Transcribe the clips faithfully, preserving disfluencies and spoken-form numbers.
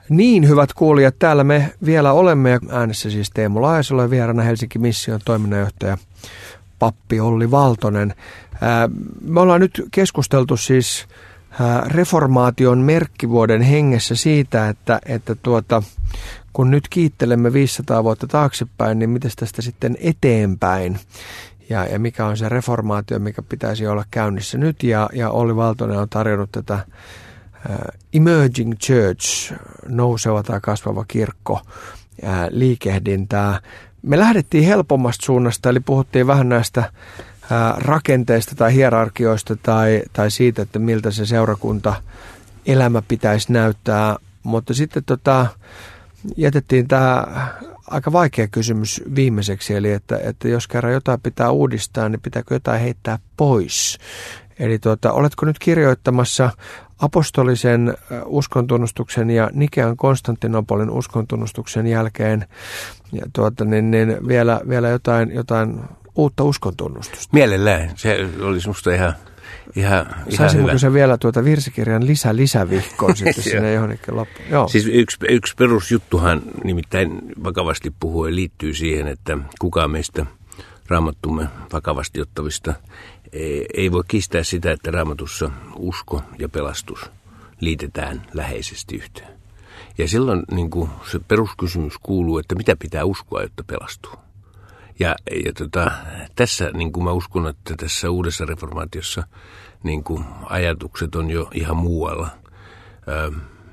Niin, hyvät kuulijat, täällä me vielä olemme. Äänessä siis Teemu Laajasalo ja vieraana Helsinki Mission toiminnanjohtaja pappi Olli Valtonen. Me ollaan nyt keskusteltu siis reformaation merkkivuoden hengessä siitä, että, että tuota, kun nyt kiittelemme viisisataa vuotta taaksepäin, niin miten tästä sitten eteenpäin? Ja, ja mikä on se reformaatio, mikä pitäisi olla käynnissä nyt? Ja, ja Olli Valtonen on tarjonnut tätä Emerging Church, nouseva tai kasvava kirkko, liikehdintää. Me lähdettiin helpommasta suunnasta, eli puhuttiin vähän näistä rakenteista tai hierarkioista tai, tai siitä, että miltä se seurakunta elämä pitäisi näyttää, mutta sitten tota, jätettiin tämä aika vaikea kysymys viimeiseksi, eli että, että jos kerran jotain pitää uudistaa, niin pitääkö jotain heittää pois? Eli tuota, oletko nyt kirjoittamassa apostolisen uskontunnustuksen ja Nikean Konstantinopolin uskontunnustuksen jälkeen ja tuota, niin, niin vielä, vielä jotain, jotain uutta uskontunnustusta? Mielellään. Se olisi musta ihan, ihan, ihan hyvä. Se vielä tuota virsikirjan lisä lisävihkoon sitten sinne johonkin loppuun? Joo. Siis yksi, yksi perusjuttuhan nimittäin vakavasti puhuen liittyy siihen, että kukaan meistä raamattumme vakavasti ottavista ei voi kiistää sitä, että Raamatussa usko ja pelastus liitetään läheisesti yhteen. Ja silloin niin kuin se peruskysymys kuuluu, että mitä pitää uskoa, jotta pelastuu. Ja, ja tota, tässä niin kuin mä uskon, että tässä uudessa reformaatiossa niin kuin ajatukset on jo ihan muualla. Öö,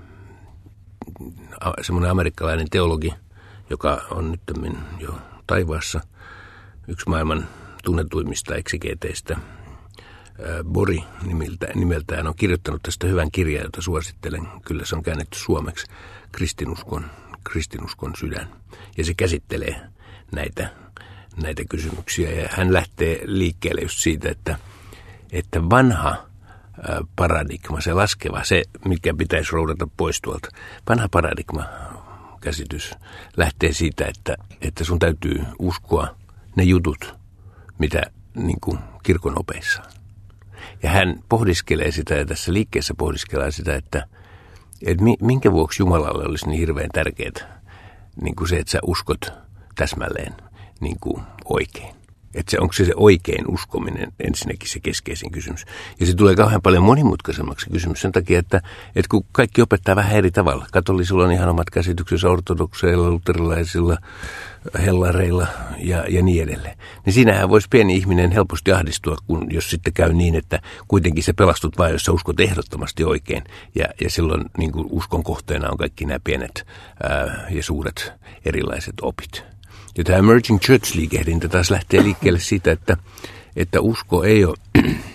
semmoinen amerikkalainen teologi, joka on nyt jo taivaassa, yksi maailman tunnetuimmista eksegeeteistä, Bori nimeltään, nimeltään on kirjoittanut tästä hyvän kirjan, jota suosittelen. Kyllä se on käännetty suomeksi, Kristinuskon, Kristinuskon sydän. Ja se käsittelee näitä, näitä kysymyksiä. Ja hän lähtee liikkeelle just siitä, että, että vanha paradigma, se laskeva, se mikä pitäisi roudata pois tuolta. Vanha paradigma käsitys lähtee siitä, että, että sun täytyy uskoa ne jutut, mitä niin kuin kirkon opeissa. Ja hän pohdiskelee sitä, ja tässä liikkeessä pohdiskelee sitä, että, että minkä vuoksi Jumalalle olisi niin hirveän tärkeää niin kuin se, että sä uskot täsmälleen niin kuin oikein. Että se, onko se se oikein uskominen ensinnäkin se keskeisin kysymys. Ja se tulee kauhean paljon monimutkaisemmaksi kysymys sen takia, että, että kun kaikki opettaa vähän eri tavalla. Katolisilla on ihan omat käsityksensä, ortodokseilla, luterilaisilla, hellareilla ja, ja niin edelleen. Niin siinähän voisi pieni ihminen helposti ahdistua, kun jos sitten käy niin, että kuitenkin se pelastut vain, jos sä uskot ehdottomasti oikein. Ja, ja silloin niin kuin uskon kohteena on kaikki nämä pienet ää, ja suuret erilaiset opit. Ja tämä Emerging Church-liikehdintä taas lähtee liikkeelle siitä, että, että usko ei ole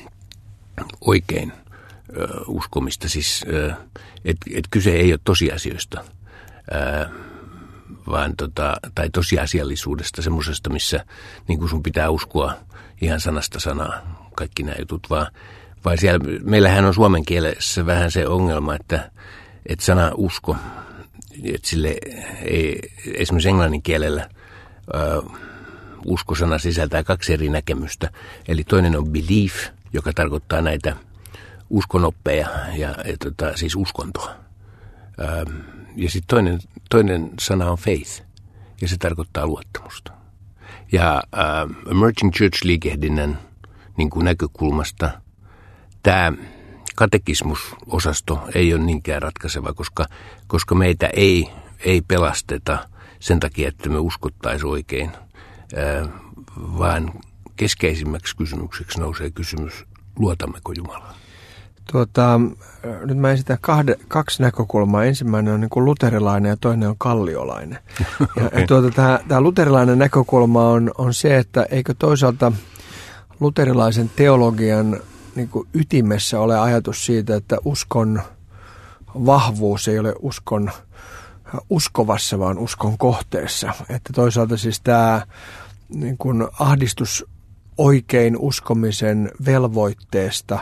oikein ö, uskomista, siis että et kyse ei ole tosiasioista, ö, vaan tota, tai tosiasiallisuudesta, semmoisesta, missä niin kuin sun pitää uskoa ihan sanasta sanaa, kaikki nämä jutut, vaan, vaan siellä, meillähän on suomen kielessä vähän se ongelma, että, että sana usko, että sille ei, esimerkiksi englannin kielellä, Uh, uskosana sisältää kaksi eri näkemystä. Eli toinen on belief, joka tarkoittaa näitä uskonoppeja, ja, ja tota, siis uskontoa. Uh, ja sitten toinen, toinen sana on faith, ja se tarkoittaa luottamusta. Ja uh, Emerging Church-liikehdinnän niin kuin näkökulmasta tämä katekismusosasto ei ole niinkään ratkaiseva, koska, koska meitä ei, ei pelasteta sen takia, että me uskottaisiin oikein, vaan keskeisimmäksi kysymykseksi nousee kysymys, luotammeko Jumalaan? Tuota, nyt mä esitän kahde, kaksi näkökulmaa. Ensimmäinen on niin kuin luterilainen ja toinen on kalliolainen. Ja, okay. ja tuota, tämä, tämä luterilainen näkökulma on, on se, että eikö toisaalta luterilaisen teologian niin kuin ytimessä ole ajatus siitä, että uskon vahvuus ei ole uskon uskovassa, vaan uskon kohteessa. Että toisaalta siis tämä niin kuin ahdistus oikein uskomisen velvoitteesta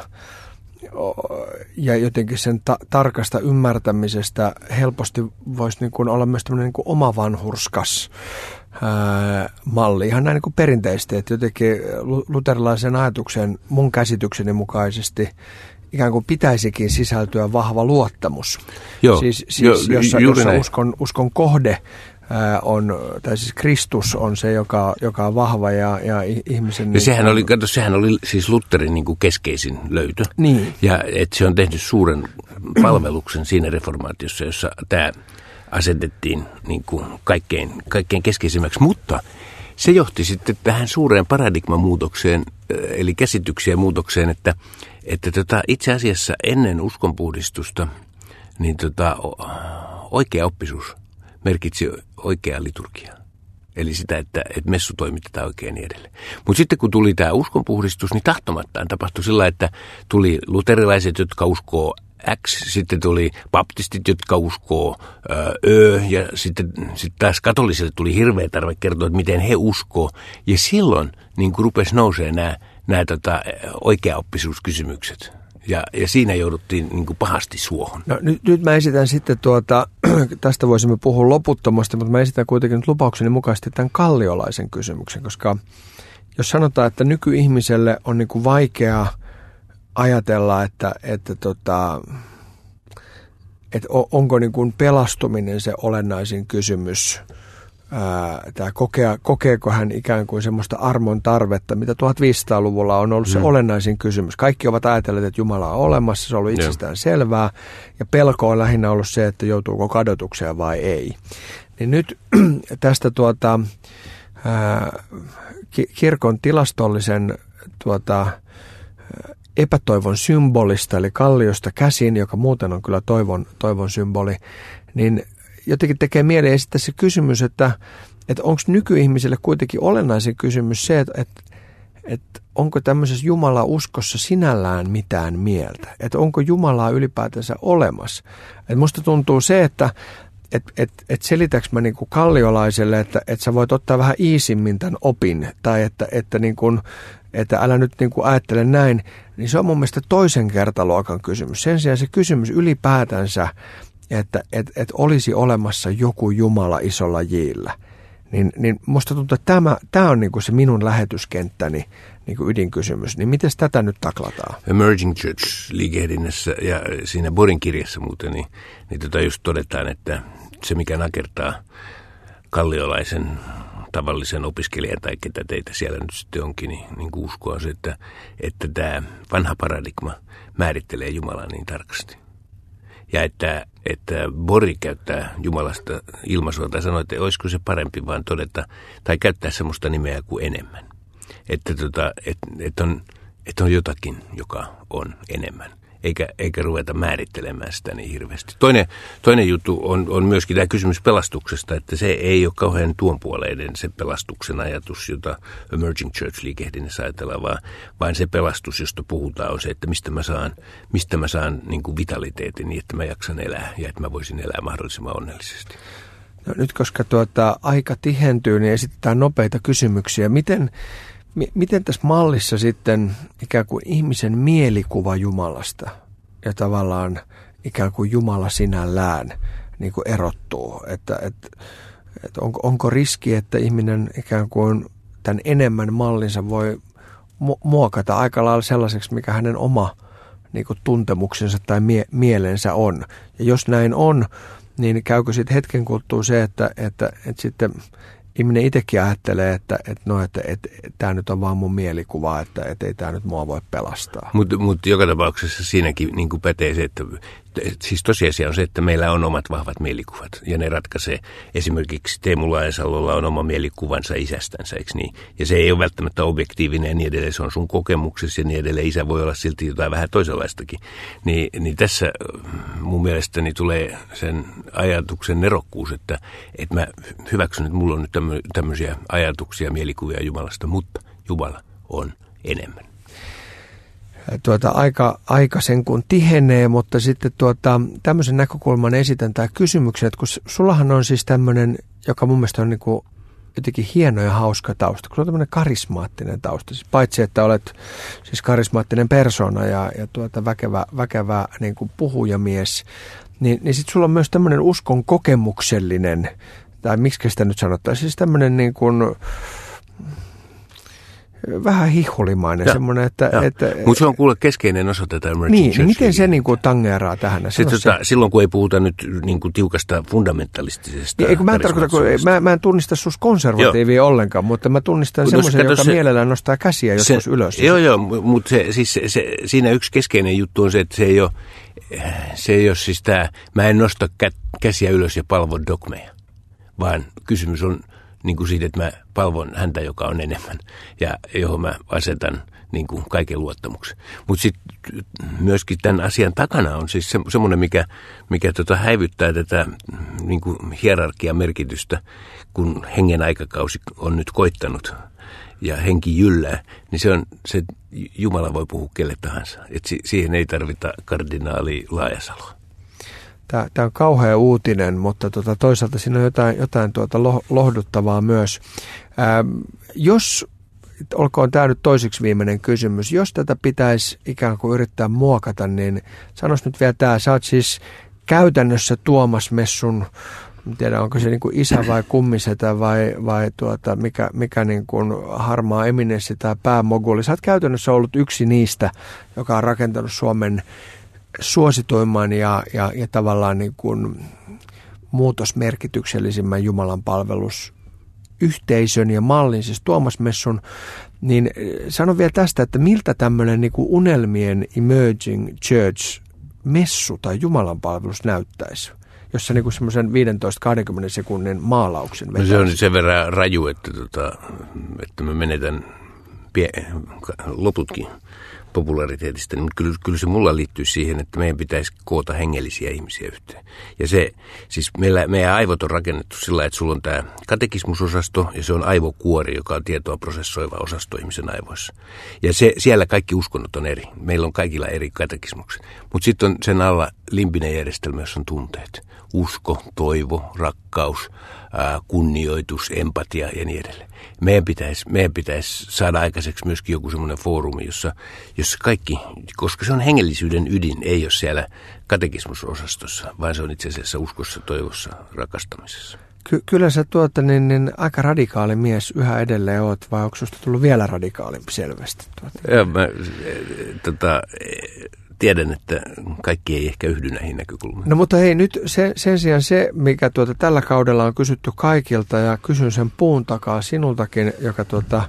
ja jotenkin sen ta- tarkasta ymmärtämisestä helposti voisi niin kuin olla myös tämmöinen niin kuin omavanhurskas ää, malli. Ihan näin niin kuin perinteisesti, että jotenkin luterilaisen ajatuksen mun käsitykseni mukaisesti ikään kuin pitäisikin sisältyä vahva luottamus. Joo, siis, siis jo, jossa, jossa uskon, uskon kohde ää, on, tai siis Kristus on se, joka, joka on vahva ja, ja ihmisen... Ja niin sehän, kuin, oli, kato, sehän oli siis Lutherin niin kuin keskeisin löytö. Niin. Ja että se on tehnyt suuren palveluksen siinä reformaatiossa, jossa tämä asetettiin niin kuin kaikkein, kaikkein keskeisimmäksi, mutta se johti sitten tähän suureen paradigmamuutokseen, eli käsityksien muutokseen, että, että tota, itse asiassa ennen uskonpuhdistusta niin tota, oikea oppisuus merkitsi oikeaa liturgiaa. Eli sitä, että, että messu toimitetaan oikein niin edelleen. Mutta sitten kun tuli tämä uskonpuhdistus, niin tahtomattaan tapahtui sillä, että tuli luterilaiset, jotka uskoo X, sitten tuli baptistit, jotka uskoo Ö, ja sitten, sitten taas katolisille tuli hirveä tarve kertoa, että miten he uskoo. Ja silloin niin kuin rupesi nousee nämä, nämä tota, oikeaoppisuuskysymykset. Ja, ja siinä jouduttiin niin kuin pahasti suohon. No, nyt, nyt mä esitän sitten, tuota, tästä voisimme puhua loputtomasti, mutta mä esitän kuitenkin nyt lupaukseni mukaisesti tämän kalliolaisen kysymyksen, koska jos sanotaan, että nykyihmiselle on niin kuin vaikea ajatella, että, että, tota, että onko niin kuin pelastuminen se olennaisin kysymys, Tämä kokea, kokeeko hän ikään kuin semmoista armon tarvetta, mitä viisitoistasataa-luvulla on ollut se mm. olennaisin kysymys. Kaikki ovat ajatelleet, että Jumala on olemassa, se on ollut itsestään selvää, ja pelko on lähinnä ollut se, että joutuuko kadotukseen vai ei. Niin nyt tästä tuota, ää, kirkon tilastollisen tuota, epätoivon symbolista, eli kalliosta käsin, joka muuten on kyllä toivon, toivon symboli, niin jotenkin tekee mieleen esittää se kysymys, että, että onko nykyihmisille kuitenkin olennaisin kysymys se, että, että, että onko tämmöisessä Jumala-uskossa sinällään mitään mieltä, että onko Jumalaa ylipäätänsä olemassa. Että musta tuntuu se, että et, et, et selitäks mä niinku kalliolaiselle, että et sä voit ottaa vähän iisimmin tämän opin, tai että, että, niinku, että älä nyt niinku ajattele näin, niin se on mun mielestä toisen kertaluokan kysymys. Sen sijaan se kysymys ylipäätänsä, että et, et olisi olemassa joku Jumala isolla jillä, niin, niin musta tuntuu, että tämä, tämä on niinku se minun lähetyskenttäni niinku ydinkysymys. Niin miten tätä nyt taklataan? Emerging Church-liikehdinnässä ja siinä Borin kirjassa muuten, niin, niin tota just todetaan, että se mikä nakertaa kalliolaisen tavallisen opiskelijan tai ketä teitä siellä nyt sitten onkin, niin, niin uskoa on se, että, että tämä vanha paradigma määrittelee Jumalaa niin tarkasti. Ja että, että Bori käyttää Jumalasta ilmaisua tai sanoo, että olisiko se parempi vaan todeta tai käyttää semmoista nimeä kuin enemmän. Että, tota, et, et on, et on jotakin, joka on enemmän, eikä, eikä ruveta määrittelemään sitä niin hirveästi. Toinen, toinen juttu on, on myöskin tämä kysymys pelastuksesta, että se ei ole kauhean tuonpuoleinen se pelastuksen ajatus, jota Emerging Church-liikehdinnässä ajatellaan, vaan, vaan se pelastus, josta puhutaan, on se, että mistä mä saan, mistä mä saan niin kuin vitaliteetin niin, että mä jaksan elää ja että mä voisin elää mahdollisimman onnellisesti. No, nyt koska tuota, aika tihentyy, niin esitetään nopeita kysymyksiä. Miten... Miten tässä mallissa sitten ikään kuin ihmisen mielikuva Jumalasta ja tavallaan ikään kuin Jumala sinällään niin kuin erottuu? Että, että, että onko, onko riski, että ihminen ikään kuin tämän enemmän mallinsa voi muokata aika lailla sellaiseksi, mikä hänen oma niin kuin tuntemuksensa tai mie- mielensä on? Ja jos näin on, niin käykö sitten hetken kuluttua se, että, että, että sitten... Ihminen itsekin ajattelee, että, että, no, että, että, että tämä nyt on vaan mun mielikuva, että, että ei tämä nyt mua voi pelastaa. Mutta mut joka tapauksessa siinäkin niin kuin pätee se, että siis tosiasia on se, että meillä on omat vahvat mielikuvat. Ja ne ratkaisee. Esimerkiksi Teemu Laajasalolla on oma mielikuvansa isästänsä, eikö niin? Ja se ei ole välttämättä objektiivinen ja niin edelleen. Se on sun kokemuksessa ja niin edelleen. Isä voi olla silti jotain vähän toisenlaistakin. Ni, niin tässä mun mielestäni tulee sen ajatuksen nerokkuus, että, että mä hyväksyn, että mulla on nyt tämmöisiä ajatuksia, mielikuvia Jumalasta, mutta Jumala on enemmän. Tuota, aika, aika sen kun tihenee, mutta sitten tuota, tämmöisen näkökulman esitän tämä kysymyksen, että kun sullahan on siis tämmöinen, joka mun mielestä on niin kuin jotenkin hieno ja hauska tausta, kun sulla on tämmöinen karismaattinen tausta, siis paitsi että olet siis karismaattinen persona ja, ja tuota, väkevä, väkevä niin kuin puhujamies, niin, niin sitten sulla on myös tämmöinen uskon kokemuksellinen, tai miksi sitä nyt sanottaisiin, siis tämmöinen niin kuin... vähän hihulimainen. Semmoinen, että, että, mutta se on kuule keskeinen osa tätä emerging niin, church. Miten se niin kuin tangeeraa tähän? Se, tota, se, silloin kun ei puhuta nyt niin kuin tiukasta fundamentalistisesta. Niin, mä, en tarkoita, kun, mä, mä en tunnista sus konservatiivia joo. ollenkaan, mutta mä tunnistan semmoisen, joka se, mielellään nostaa käsiä joskus se, ylös. Joo, joo, mutta se, siis se, se, siinä yksi keskeinen juttu on se, että se ei ole, se ei ole siis tämä, mä en nosta kä, käsiä ylös ja palvon dogmeja, vaan kysymys on niin kuin siitä, että mä palvon häntä, joka on enemmän ja johon mä asetan niin kuin kaiken luottamuksen. Mutta sitten myöskin tämän asian takana on siis se, semmoinen, mikä, mikä tota häivyttää tätä niin kuin hierarkian merkitystä, kun hengen aikakausi on nyt koittanut ja henki jyllää, niin se on se, Jumala voi puhua kelle tahansa. Et si, siihen ei tarvita kardinaali Laajasaloa. Tämä on kauhea uutinen, mutta tuota, toisaalta siinä on jotain, jotain tuota lohduttavaa myös. Ää, jos, olkoon tämä nyt toiseksi viimeinen kysymys, jos tätä pitäisi ikään kuin yrittää muokata, niin sanois nyt vielä tämä, sä oot siis käytännössä Tuomas Messun, en tiedä onko se niin kuin isä vai kummisetä vai, vai tuota, mikä, mikä niin kuin harmaa eminenssi tai päämoguli. Sä oot käytännössä ollut yksi niistä, joka on rakentanut Suomen suosituimman ja, ja, ja tavallaan niin kuin muutosmerkityksellisimmän Jumalan palvelusyhteisön ja mallin, siis Tuomas Messun, niin sano vielä tästä, että miltä tämmöinen niin kuin unelmien emerging church messu tai Jumalan palvelus näyttäisi, jossa niin kuin semmoisen viisitoista kaksikymmentä sekunnin maalauksen vetäisi. No se on sen verran raju, että, tota, että mä menetän pie- loputkin populariteetista, niin kyllä, kyllä se mulla liittyy siihen, että meidän pitäisi koota hengellisiä ihmisiä yhteen. Ja se, siis meillä, meidän aivot on rakennettu sillä, että sulla on tämä katekismusosasto ja se on aivokuori, joka on tietoa prosessoiva osasto ihmisen aivoissa. Ja se, siellä kaikki uskonnot on eri. Meillä on kaikilla eri katekismukset. Mutta sitten on sen alla limbinen järjestelmä, jossa on tunteet. Usko, toivo, rakkaus, ää, kunnioitus, empatia ja niin edelleen. Meidän pitäisi, meidän pitäisi saada aikaiseksi myöskin joku semmoinen foorumi, jossa, jossa kaikki, koska se on hengellisyyden ydin, ei ole siellä katekismusosastossa, vaan se on itse asiassa uskossa, toivossa, rakastamisessa. Ky- kyllä sä tuota, niin, niin aika radikaali mies yhä edelleen oot, vai onko susta tullut vielä radikaalimpi selvästi? Tuota? Joo, mä tota, tiedän, että kaikki ei ehkä yhdy näihin näkökulmiin. No mutta hei, nyt sen, sen sijaan se, mikä tuota tällä kaudella on kysytty kaikilta, ja kysyn sen puun takaa sinultakin, joka tuota,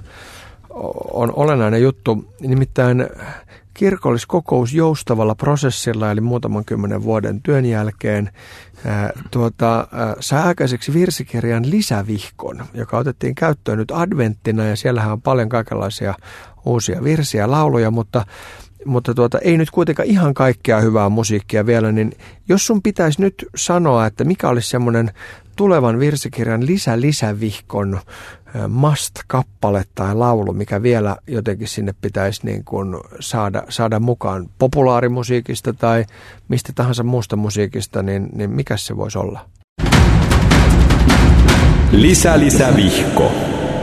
on olennainen juttu, nimittäin kirkolliskokous joustavalla prosessilla, eli muutaman kymmenen vuoden työn jälkeen, ää, tuota, ää, sai aikaiseksi virsikirjan lisävihkon, joka otettiin käyttöön nyt adventtina, ja siellähän on paljon kaikenlaisia uusia virsiä ja lauluja, mutta Mutta tuota, ei nyt kuitenkaan ihan kaikkea hyvää musiikkia vielä, niin jos sun pitäisi nyt sanoa, että mikä olisi semmoinen tulevan virsikirjan lisä-lisävihkon must-kappale tai laulu, mikä vielä jotenkin sinne pitäisi niin kuin saada, saada mukaan populaarimusiikista tai mistä tahansa muusta musiikista, niin, niin mikä se voisi olla? Lisä-lisävihko.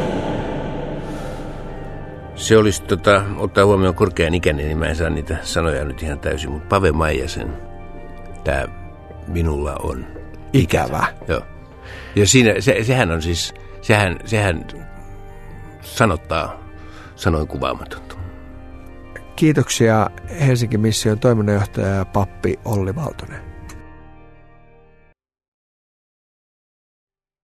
Se olisi, tota, ottaa huomioon korkean ikäni, niin mä en saa niitä sanoja nyt ihan täysin, mutta Pave Maijasen, tämä minulla on ikävä. Joo. Ja siinä, se, sehän on siis, sehän, sehän sanottaa sanoin kuvaamatonta. Kiitoksia Helsingin mission toiminnanjohtaja ja pappi Olli Valtonen.